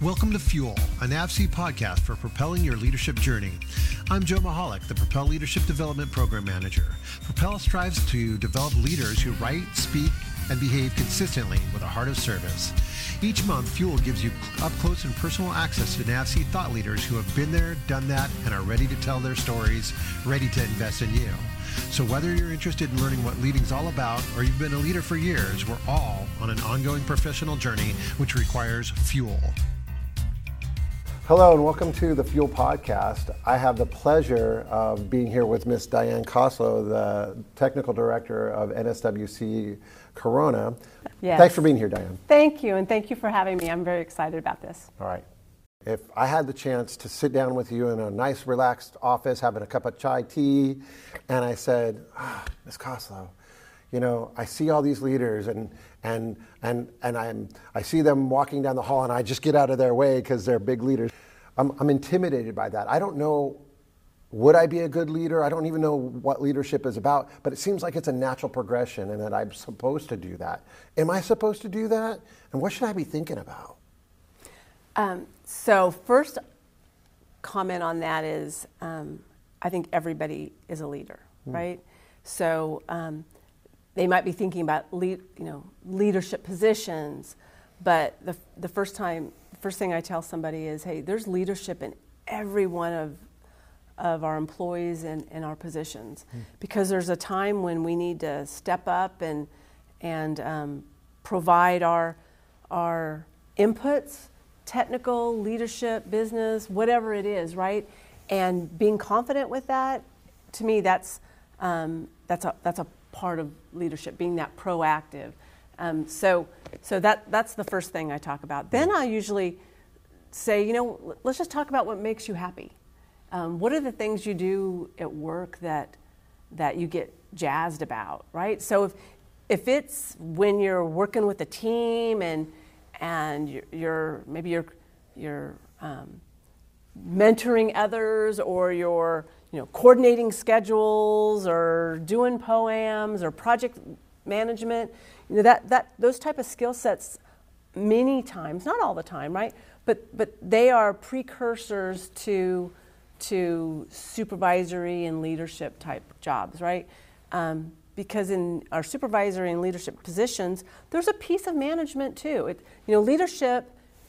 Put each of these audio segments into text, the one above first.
Welcome to Fuel, a NAVSEA podcast for propelling your leadership journey. I'm Joe Mahalik, the Propel Leadership Development Program Manager. Propel strives to develop leaders who write, speak, and behave consistently with a heart of service. Each month, Fuel gives you up-close and personal access to NAVSEA thought leaders who have been there, done that, and are ready to tell their stories, ready to invest in you. So whether you're interested in learning what leading's all about or you've been a leader for years, we're all on an ongoing professional journey which requires fuel. Hello and welcome to the Fuel Podcast. I have the pleasure of being here with Miss Diane Koslow, the Technical Director of NSWC Corona. Yes. Thanks for being here, Diane. Thank you, and thank you for having me. I'm very excited about this. All right. If I had the chance to sit down with you in a nice, relaxed office, having a cup of chai tea, and I said, Miss Koslow, you know, I see all these leaders and I see them walking down the hall and I just get out of their way because they're big leaders. I'm intimidated by that. I don't know, would I be a good leader? I don't even know what leadership is about, but it seems like it's a natural progression and that I'm supposed to do that. Am I supposed to do that? And what should I be thinking about? So first comment on that is, I think everybody is a leader, right? So they might be thinking about leadership positions, but the first thing I tell somebody is, hey, there's leadership in every one of our employees and our positions, because there's a time when we need to step up and provide our inputs, technical, leadership, business, whatever it is, right? And being confident with that, to me, that's a part of leadership, being that proactive. So that's the first thing I talk about. Then I usually say, let's just talk about what makes you happy. What are the things you do at work that you get jazzed about, right? So if it's when you're working with a team and you're mentoring others, or you're coordinating schedules or doing POAMs or project management, those type of skill sets many times, not all the time, right? But they are precursors to supervisory and leadership type jobs, right? Because in our supervisory and leadership positions, there's a piece of management too. Leadership,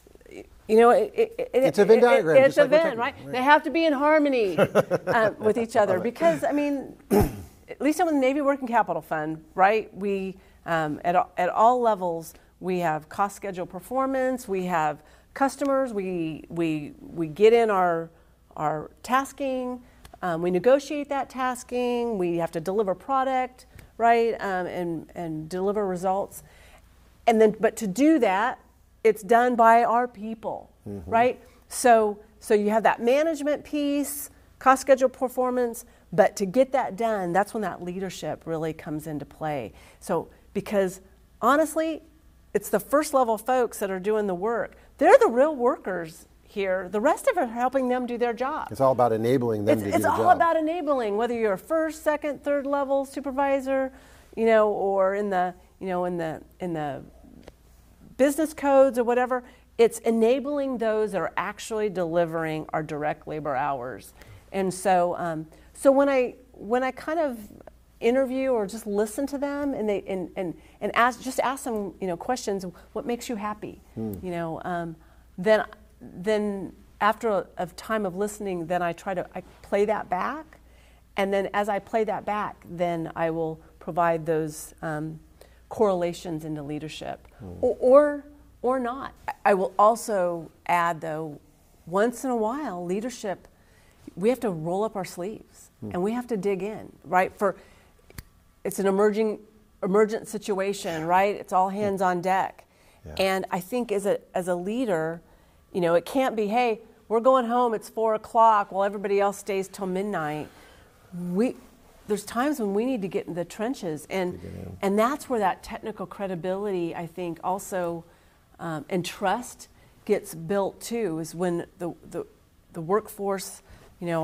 it's a Venn diagram. It's a Venn, right? They have to be in harmony with each other, because at least in the Navy Working Capital Fund, right? We at all levels, we have cost schedule performance, we have customers, we get in our tasking, we negotiate that tasking, we have to deliver product, right? And deliver results, but to do that, it's done by our people, right? So you have that management piece, cost schedule performance, but to get that done, that's when that leadership really comes into play. So, because honestly, it's the first level folks that are doing the work. They're the real workers here. The rest of it are helping them do their job. It's all about enabling them to do the job. It's all about enabling, whether you're a first, second, third level supervisor, or in the business codes or whatever. It's enabling those that are actually delivering our direct labor hours. And so when I kind of interview or just listen to them and ask them questions, what makes you happy? Then after a time of listening, then I play that back, and then as I play that back, then I will provide those correlations into leadership, or not. I will also add, though, once in a while, leadership, we have to roll up our sleeves and we have to dig in, right? It's an emergent situation, right? It's all hands on deck. Yeah. And I think as a leader, it can't be, hey, we're going home, it's 4:00 while everybody else stays till midnight. There's times when we need to get in the trenches, and that's where that technical credibility, I think, also and trust gets built too. Is when the workforce,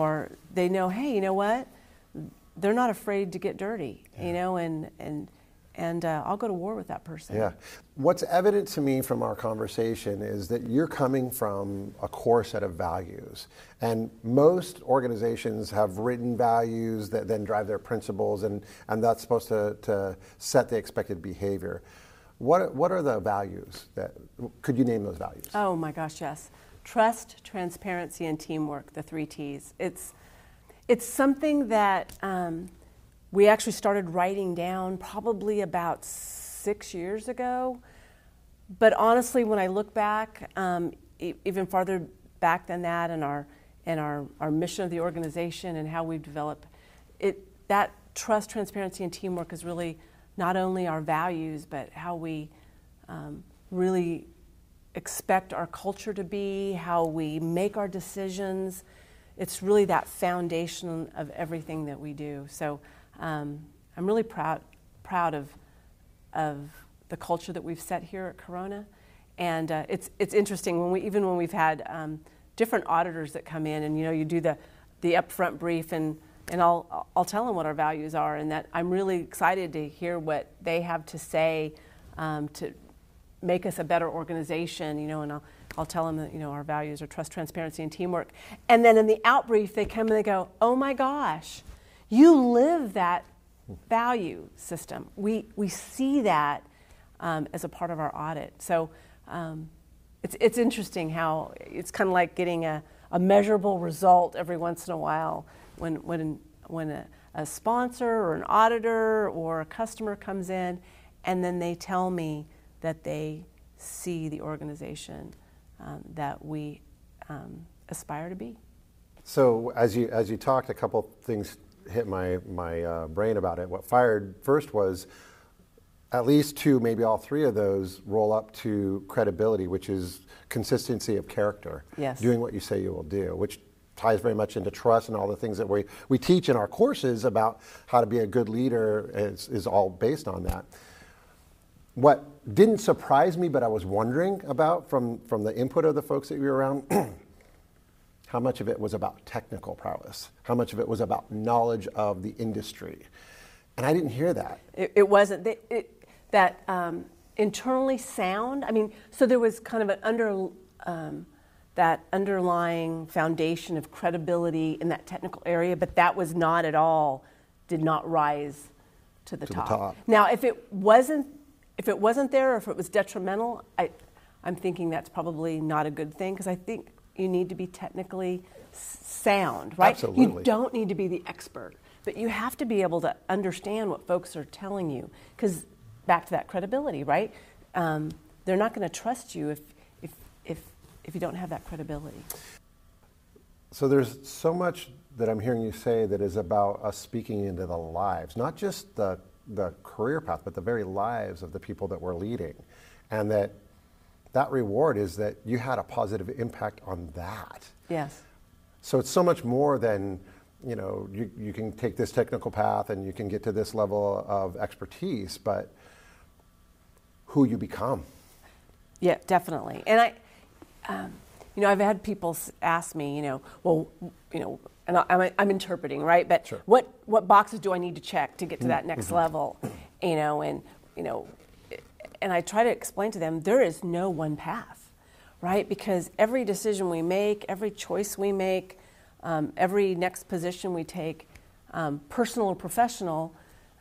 they know, hey, you know what? They're not afraid to get dirty, and and I'll go to war with that person. Yeah. What's evident to me from our conversation is that you're coming from a core set of values. And most organizations have written values that then drive their principles, and that's supposed to set the expected behavior. What are the values could you name those values? Oh my gosh, yes. Trust, transparency, and teamwork, the 3 T's. It's something that we actually started writing down probably about 6 years ago. But honestly, when I look back, even farther back than that, and our mission of the organization and how we've developed it, that trust, transparency, and teamwork is really not only our values, but how we really expect our culture to be, how we make our decisions. It's really that foundation of everything that we do. So I'm really proud of the culture that we've set here at Corona. And it's interesting when we've had different auditors that come in, and you do the upfront brief, and I'll tell them what our values are, and that I'm really excited to hear what they have to say to make us a better organization, and I'll tell them that, our values are trust, transparency, and teamwork. And then in the outbrief, they come and they go, oh my gosh, you live that value system. We see that as a part of our audit. So it's interesting how it's kind of like getting a measurable result every once in a while when a sponsor or an auditor or a customer comes in, and then they tell me that they see the organization that we aspire to be. So as you talked, a couple things hit my brain about it. What fired first was at least 2, maybe all 3 of those roll up to credibility, which is consistency of character. Yes. Doing what you say you will do, which ties very much into trust, and all the things that we teach in our courses about how to be a good leader is all based on that. What didn't surprise me, but I was wondering about from the input of the folks that you were around, how much of it was about technical prowess, how much of it was about knowledge of the industry. And I didn't hear that. It wasn't that internally sound. I mean, so there was kind of that underlying foundation of credibility in that technical area, but that was not at all, did not rise to the top. Now, if it wasn't there, or if it was detrimental, I'm thinking that's probably not a good thing, because I think you need to be technically sound, right? Absolutely. You don't need to be the expert, but you have to be able to understand what folks are telling you, because back to that credibility, right? They're not going to trust you if you don't have that credibility. So there's so much that I'm hearing you say that is about us speaking into the lives, not just the career path, but the very lives of the people that we're leading. And that reward is that you had a positive impact on that. Yes. So it's so much more than, you can take this technical path and you can get to this level of expertise, but who you become. Yeah, definitely. And I've had people ask me, and I'm interpreting, right? But sure. What boxes do I need to check to get to that next level? And I try to explain to them there is no one path, right? Because every decision we make, every choice we make, every next position we take, personal or professional,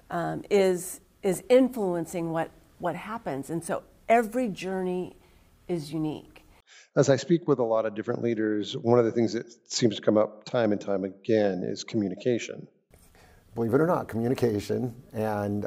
is influencing what happens. And so every journey is unique. As I speak with a lot of different leaders, one of the things that seems to come up time and time again is communication. Believe it or not, communication and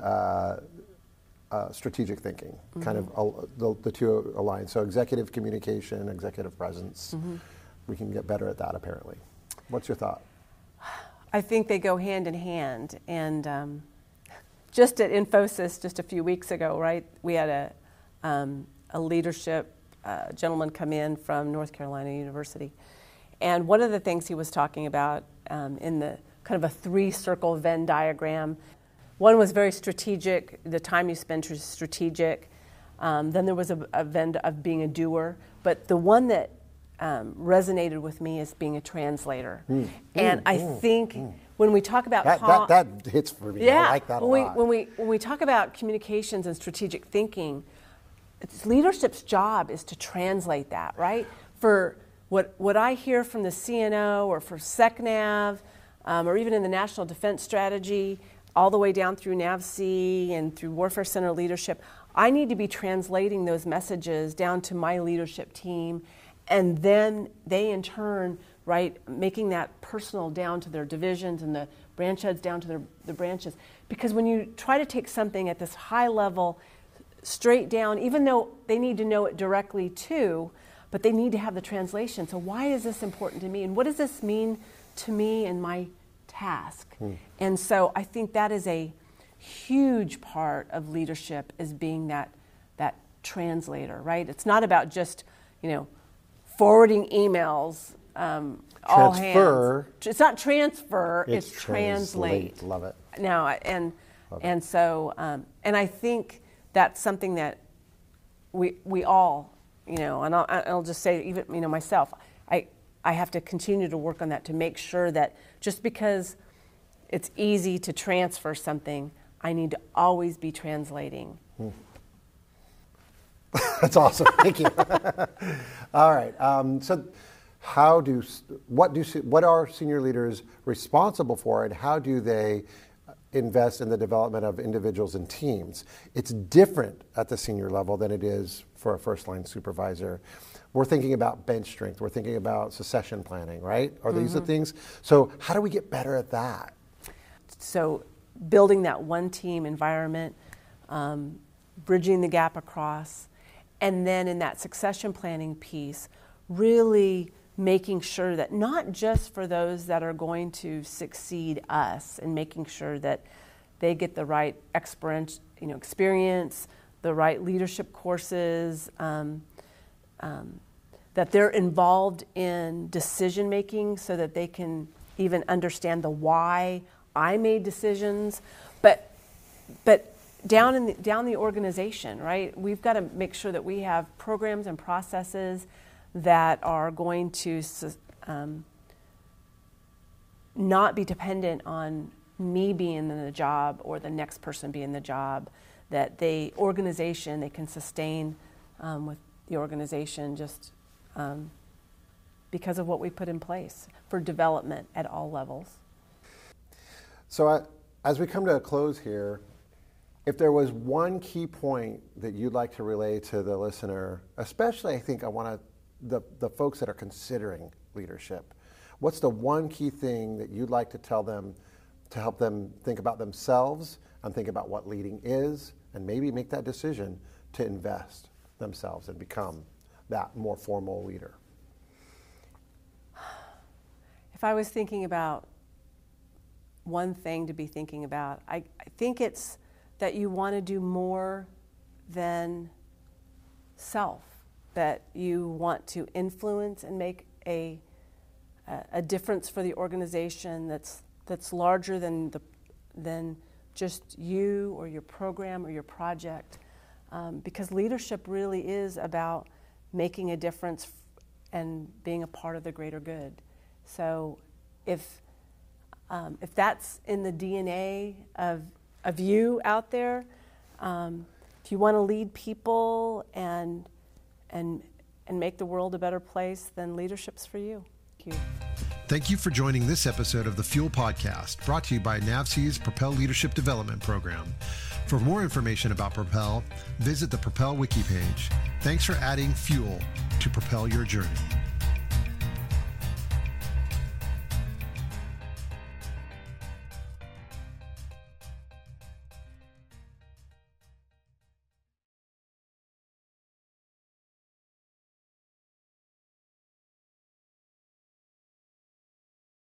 strategic thinking, kind of the two align. So executive communication, executive presence, we can get better at that apparently. What's your thought? I think they go hand in hand. And just at Infosys just a few weeks ago, right, we had a leadership gentleman come in from North Carolina University. And one of the things he was talking about in the kind of a 3-circle Venn diagram, one was very strategic, the time you spend is strategic. Then there was a Venn of being a doer. But the one that resonated with me is being a translator. I think when we talk about that hits for me. Yeah, I like that a lot. When we talk about communications and strategic thinking, leadership's job is to translate that, right? For what I hear from the CNO or for SecNav, or even in the National Defense Strategy, all the way down through NAVSEA and through Warfare Center leadership, I need to be translating those messages down to my leadership team, and then they in turn, right, making that personal down to their divisions and the branch heads down to the branches. Because when you try to take something at this high level, straight down, even though they need to know it directly too, but they need to have the translation. So why is this important to me? And what does this mean to me and my task? And so I think that is a huge part of leadership, is being that translator, right? It's not about just, forwarding emails, all hands. It's not transfer, it's translate. Love it. Now, and so, and I think that's something that we all, and I'll just say, even, myself, I have to continue to work on that, to make sure that just because it's easy to transfer something, I need to always be translating. That's awesome. Thank you. All right. So what are senior leaders responsible for, and how do they invest in the development of individuals and teams? It's different at the senior level than it is for a first-line supervisor. We're thinking about bench strength. We're thinking about succession planning, right? Are these the things? So how do we get better at that? So building that one team environment, bridging the gap across, and then in that succession planning piece, really making sure that not just for those that are going to succeed us, and making sure that they get the right experience, the right leadership courses, that they're involved in decision making so that they can even understand the why I made decisions, but down the organization, right? We've got to make sure that we have programs and processes that are going to not be dependent on me being in the job or the next person being in the job, that they can sustain with the organization just because of what we put in place for development at all levels. So as we come to a close here, if there was one key point that you'd like to relay to the listener, especially I think the folks that are considering leadership, what's the one key thing that you'd like to tell them to help them think about themselves and think about what leading is, and maybe make that decision to invest themselves and become that more formal leader? If I was thinking about one thing to be thinking about, I think it's that you want to do more than self, that you want to influence and make a difference for the organization that's larger than just you or your program or your project, because leadership really is about making a difference and being a part of the greater good. So if that's in the DNA of you out there, if you want to lead people and make the world a better place, then leadership's for you. Thank you. Thank you for joining this episode of the Fuel Podcast, brought to you by NAVSEA's Propel Leadership Development Program. For more information about Propel, visit the Propel wiki page. Thanks for adding fuel to propel your journey.